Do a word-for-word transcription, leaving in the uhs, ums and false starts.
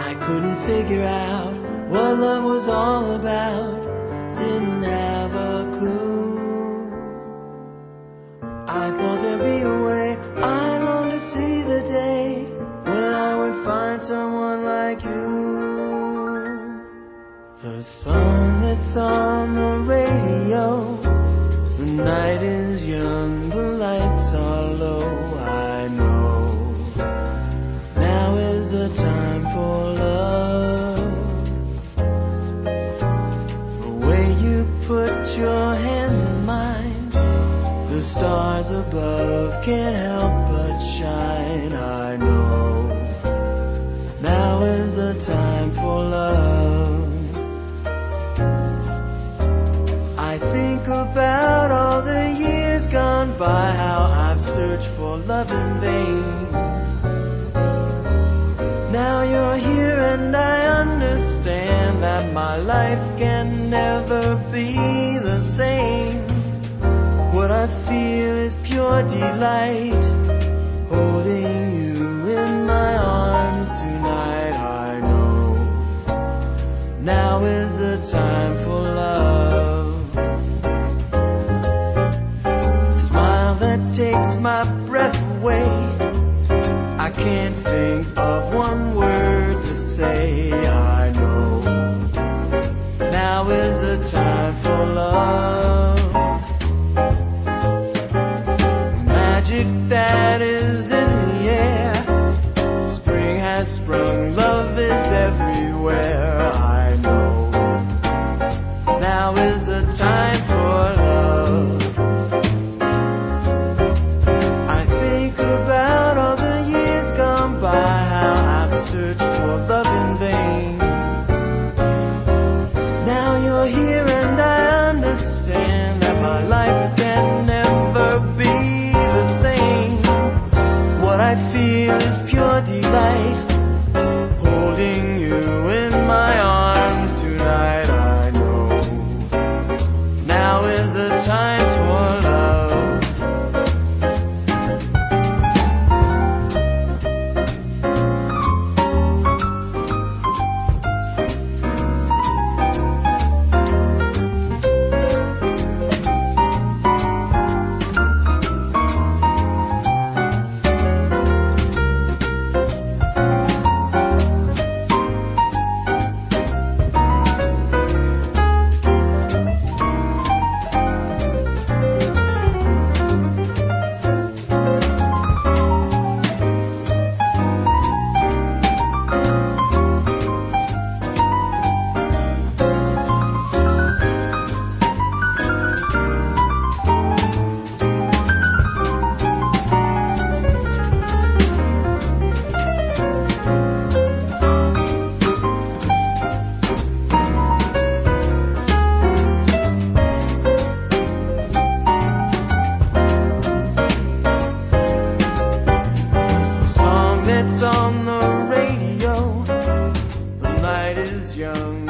I couldn't figure out what love was all about. Didn't have a clue. I thought there'd be a way. I longed to see the day when I would find someone like you. The song that's on the radio, the night is young, the lights are low. I know now is the time for love. The way you put your hand in mine, the stars above can't help but shine. I know now is the time for love. I think about all the years gone by, how I've searched for love in vain. Now you're here and I understand that my life can never be the same. What I feel is pure delight, holding you in my arms tonight. I know now is the time for love. Takes my breath away. I can't think of one word to say. I know now is the time for love. Magic that is in the air. Spring has sprung, love is everywhere. I know now is the time for love. Holding you in my arms tonight. I know now is the time for love. On the radio, the night is young.